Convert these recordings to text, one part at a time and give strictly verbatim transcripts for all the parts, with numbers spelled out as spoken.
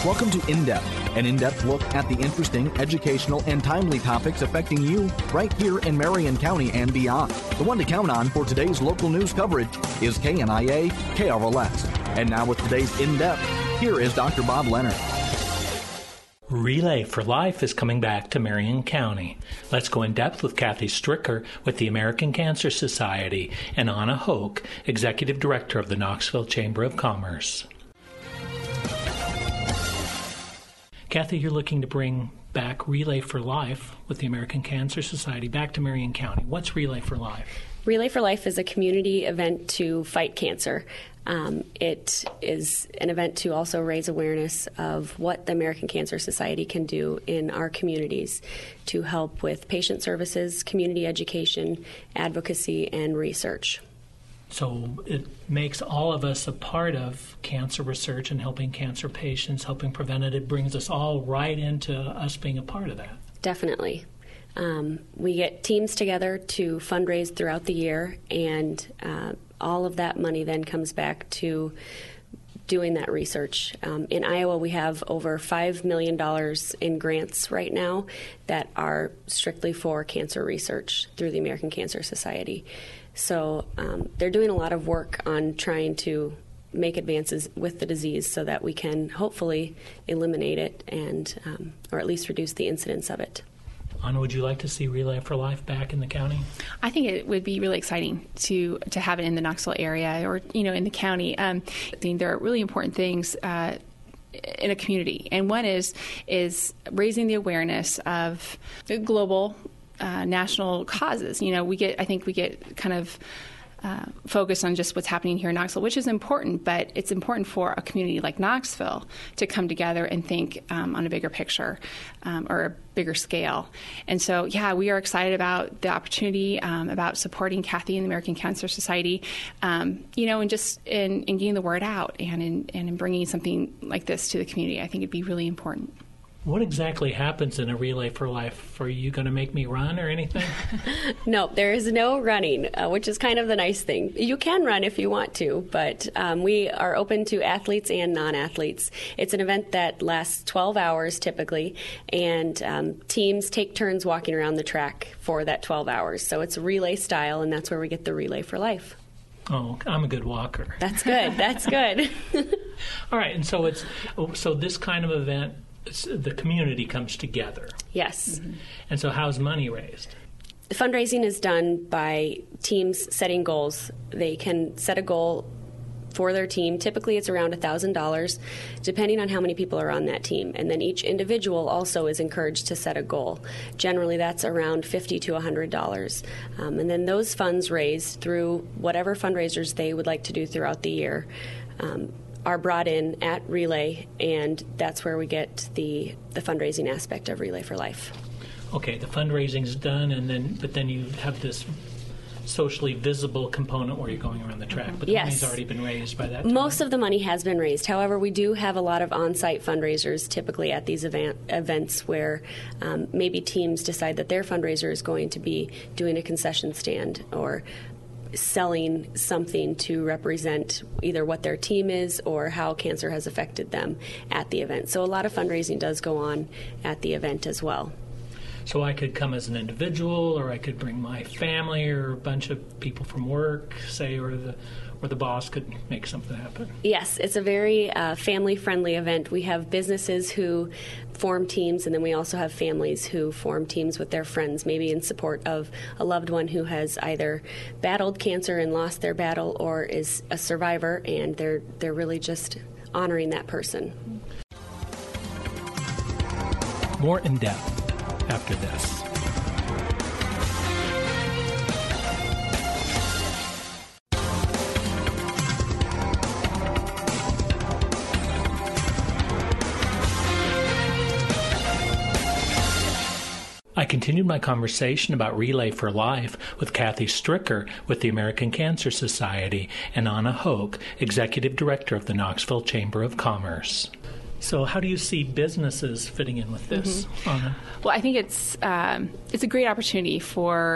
Welcome to In Depth, an in-depth look at the interesting, educational, and timely topics affecting you right here in Marion County and beyond. The one to count on for today's local news coverage is K N I A K R L S. And now with today's In Depth, here is Doctor Bob Leonard. Relay for Life is coming back to Marion County. Let's go in depth with Kathy Stricker with the American Cancer Society and Anna Hoke, Executive Director of the Knoxville Chamber of Commerce. Kathy, you're looking to bring back Relay for Life with the American Cancer Society back to Marion County. What's Relay for Life? Relay for Life is a community event to fight cancer. Um, it is an event to also raise awareness of what the American Cancer Society can do in our communities to help with patient services, community education, advocacy, and research. So it makes all of us a part of cancer research and helping cancer patients, helping prevent it. It brings us all right into us being a part of that. Definitely. Um, we get teams together to fundraise throughout the year, and uh, all of that money then comes back to doing that research. Um, in Iowa, we have over five million dollars in grants right now that are strictly for cancer research through the American Cancer Society. So um, they're doing a lot of work on trying to make advances with the disease so that we can hopefully eliminate it and, um, or at least reduce the incidence of it. Anna, would you like to see Relay for Life back in the county? I think it would be really exciting to to have it in the Knoxville area or, you know, in the county. Um, I think there are really important things uh, in a community, and one is is raising the awareness of global, uh, national causes. You know, we get, I think we get kind of Uh, focused on just what's happening here in Knoxville, which is important, but it's important for a community like Knoxville to come together and think um, on a bigger picture um, or a bigger scale. And so, yeah, we are excited about the opportunity, um, about supporting Kathy and the American Cancer Society, um, you know, and just in, in getting the word out and in, and in bringing something like this to the community. I think it'd be really important. What exactly happens in a Relay for Life? Are you going to make me run or anything? No, there is no running, uh, which is kind of the nice thing. You can run if you want to, but um, we are open to athletes and non-athletes. It's an event that lasts twelve hours typically, and um, teams take turns walking around the track for that twelve hours. So it's relay style, and that's where we get the Relay for Life. Oh, I'm a good walker. That's good. That's good. All right, and so it's so this kind of event, the community comes together. Yes. Mm-hmm. And so how's money raised? The fundraising is done by teams setting goals. They can set a goal for their team. Typically it's around one thousand dollars, depending on how many people are on that team. And then each individual also is encouraged to set a goal. Generally that's around fifty to one hundred dollars. Um, and then those funds raised through whatever fundraisers they would like to do throughout the year um, are brought in at Relay, and that's where we get the, the fundraising aspect of Relay for Life. Okay, the fundraising's done, and then but then you have this socially visible component where you're going around the track, but the yes. money's already been raised by that time. Most of the money has been raised. However, we do have a lot of on-site fundraisers typically at these event, events where um, maybe teams decide that their fundraiser is going to be doing a concession stand or selling something to represent either what their team is or how cancer has affected them at the event. So a lot of fundraising does go on at the event as well. So I could come as an individual, or I could bring my family or a bunch of people from work, say, or the or the boss could make something happen. Yes, it's a very uh, family-friendly event. We have businesses who form teams, and then we also have families who form teams with their friends, maybe in support of a loved one who has either battled cancer and lost their battle or is a survivor, and they're they're really just honoring that person. More in depth after this. I continued my conversation about Relay for Life with Kathy Stricker with the American Cancer Society and Anna Hoke, Executive Director of the Knoxville Chamber of Commerce. So how do you see businesses fitting in with this, mm-hmm. Anna? Well, I think it's um, it's a great opportunity for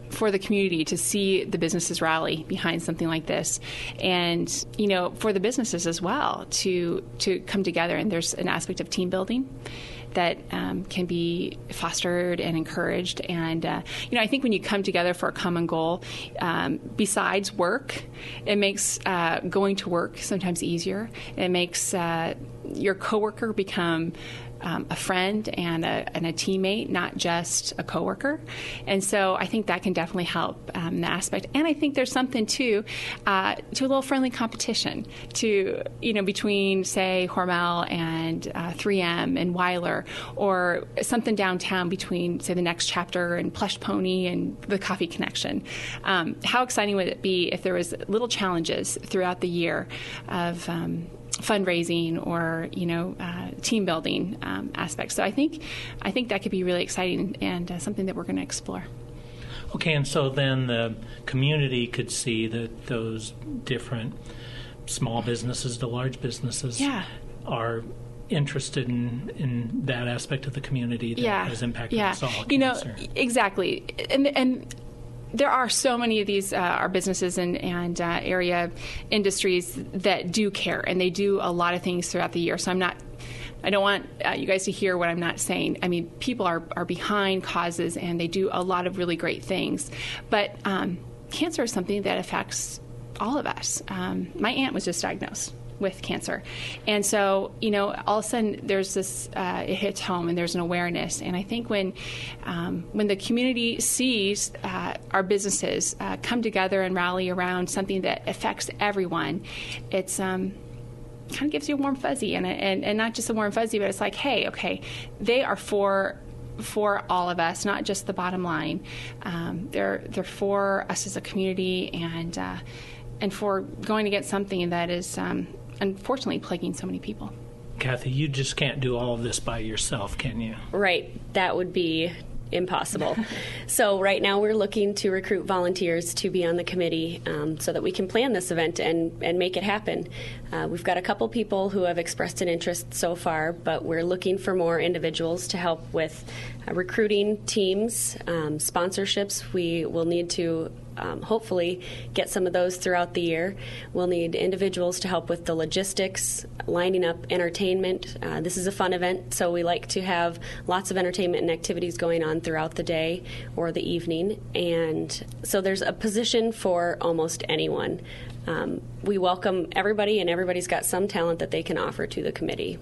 for the community to see the businesses rally behind something like this, and you know, for the businesses as well to to come together. And there's an aspect of team building that um, can be fostered and encouraged. And, uh, you know, I think when you come together for a common goal, um, besides work, it makes uh, going to work sometimes easier. It makes uh, your coworker become Um, a friend and a, and a teammate, not just a coworker. And so I think that can definitely help um, that aspect. And I think there's something too uh, to a little friendly competition to, you know, between say Hormel and uh, three M and Weiler, or something downtown between say the Next Chapter and Plush Pony and the Coffee Connection. Um, how exciting would it be if there was little challenges throughout the year of um, fundraising or, you know, uh, team building um, aspects. So I think I think that could be really exciting and uh, something that we're going to explore. Okay, and so then the community could see that those different small businesses to large businesses yeah. are interested in, in that aspect of the community that yeah. has impacted yeah. us all. You cancer. know, exactly. And and there are so many of these uh, our businesses and, and uh, area industries that do care, and they do a lot of things throughout the year. So I'm not, I don't want uh, you guys to hear what I'm not saying. I mean, people are, are behind causes, and they do a lot of really great things. But um, cancer is something that affects all of us. Um, my aunt was just diagnosed with cancer. And so, you know, all of a sudden there's this, uh, it hits home and there's an awareness. And I think when um, when the community sees uh, our businesses uh, come together and rally around something that affects everyone, it's um, kind of gives you a warm fuzzy. And, and, and not just a warm fuzzy, but it's like, hey, okay, they are for for all of us, not just the bottom line. Um, they're they're for us as a community, and uh, and for going to get something that is um, unfortunately plaguing so many people. Kathy, you just can't do all of this by yourself, can you? Right. That would be impossible. So right now we're looking to recruit volunteers to be on the committee um, so that we can plan this event and, and make it happen. Uh, we've got a couple people who have expressed an interest so far, but we're looking for more individuals to help with uh, recruiting teams, um, sponsorships. We will need to Um, hopefully get some of those throughout the year. We'll need individuals to help with the logistics, lining up entertainment. Uh, this is a fun event, so we like to have lots of entertainment and activities going on throughout the day or the evening. And so there's a position for almost anyone. Um, we welcome everybody, and everybody's got some talent that they can offer to the committee.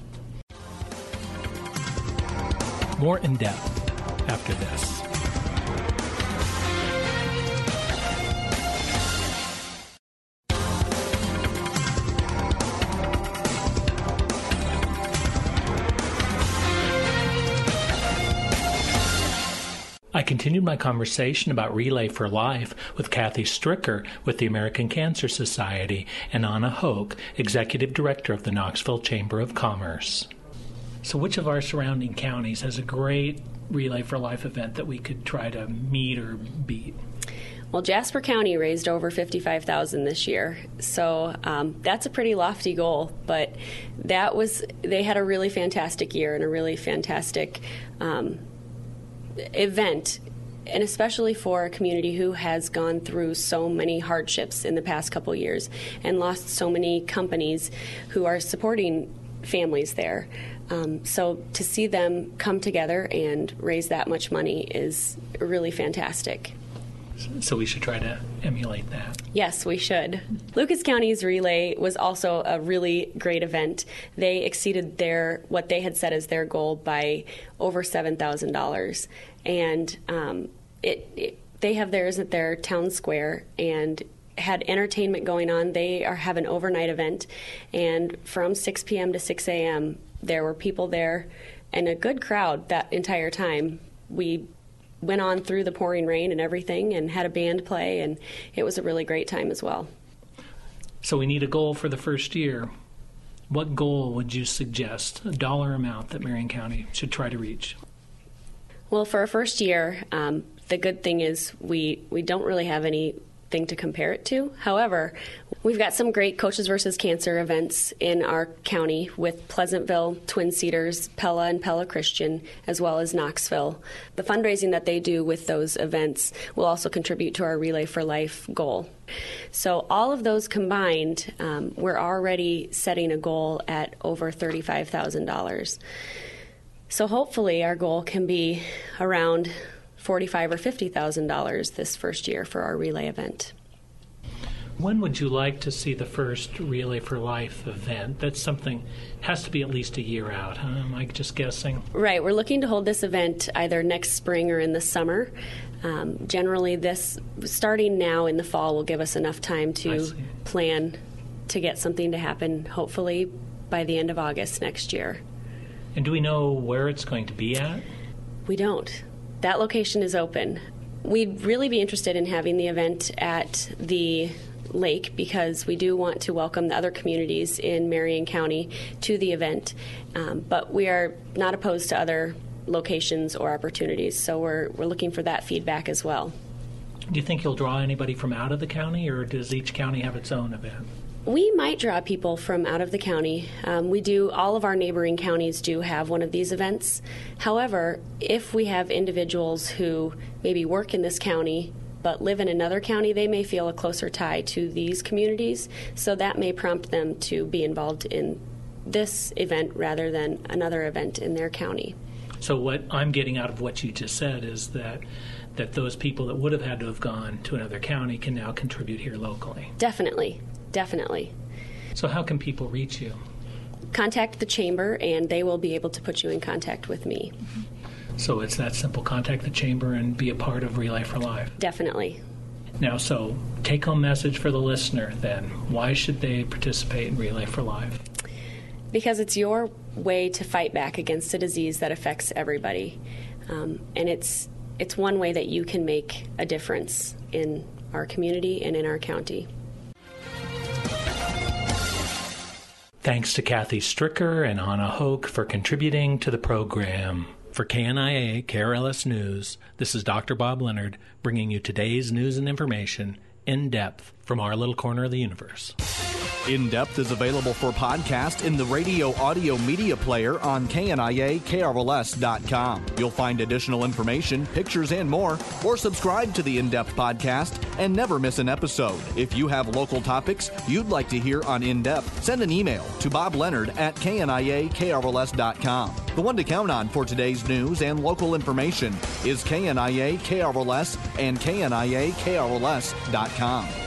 More in depth after this. I continued my conversation about Relay for Life with Kathy Stricker with the American Cancer Society and Anna Hoke, Executive Director of the Knoxville Chamber of Commerce. So which of our surrounding counties has a great Relay for Life event that we could try to meet or beat? Well, Jasper County raised over fifty-five thousand dollars this year, so um, that's a pretty lofty goal. But that was they had a really fantastic year and a really fantastic um, event, and especially for a community who has gone through so many hardships in the past couple years and lost so many companies who are supporting families there. Um, so to see them come together and raise that much money is really fantastic. So we should try to emulate that. Yes, we should. Lucas County's relay was also a really great event. They exceeded their what they had set as their goal by over seven thousand dollars. And um, it, it they have theirs at their town square and had entertainment going on. They are have an overnight event, and from six p.m. to six a.m. there were people there and a good crowd that entire time. We went on through the pouring rain and everything and had a band play, and it was a really great time as well. So we need a goal for the first year. What goal would you suggest, a dollar amount that Marion County should try to reach? Well, for our first year, um, the good thing is we, we don't really have anything to compare it to. However, We've got some great Coaches versus Cancer events in our county with Pleasantville, Twin Cedars, Pella and Pella Christian, as well as Knoxville. The fundraising that they do with those events will also contribute to our Relay for Life goal. So all of those combined, um, we're already setting a goal at over thirty-five thousand dollars. So hopefully our goal can be around forty-five thousand dollars or fifty thousand dollars this first year for our Relay event. When would you like to see the first Relay for Life event? That's something, has to be at least a year out, huh? Am I just guessing? Right. We're looking to hold this event either next spring or in the summer. Um, generally, this, starting now in the fall, will give us enough time to plan to get something to happen, hopefully, by the end of August next year. And do we know where it's going to be at? We don't. That location is open. We'd really be interested in having the event at the lake because we do want to welcome the other communities in Marion County to the event, um, but we are not opposed to other locations or opportunities, so we're we're looking for that feedback as well. Do you think you'll draw anybody from out of the county, or does each county have its own event? We might draw people from out of the county. Um, we do, all of our neighboring counties do have one of these events. However, if we have individuals who maybe work in this county but live in another county, they may feel a closer tie to these communities, so that may prompt them to be involved in this event rather than another event in their county. So what I'm getting out of what you just said is that that those people that would have had to have gone to another county can now contribute here locally. Definitely, definitely. So how can people reach you? Contact the Chamber, and they will be able to put you in contact with me. Mm-hmm. So it's that simple. Contact the Chamber and be a part of Relay for Life. Definitely. Now, so take-home message for the listener then. Why should they participate in Relay for Life? Because it's your way to fight back against a disease that affects everybody. Um, and it's it's one way that you can make a difference in our community and in our county. Thanks to Kathy Stricker and Anna Hoke for contributing to the program. For K N I A K R L S News, this is Doctor Bob Leonard bringing you today's news and information in depth from our little corner of the universe. In Depth is available for podcast in the radio audio media player on K N I A K R L S dot com. You'll find additional information, pictures, and more, or subscribe to the In Depth podcast and never miss an episode. If you have local topics you'd like to hear on In Depth, send an email to Bob Leonard at K N I A K R L S dot com. The one to count on for today's news and local information is K N I A K R L S and K N I A K R L S dot com.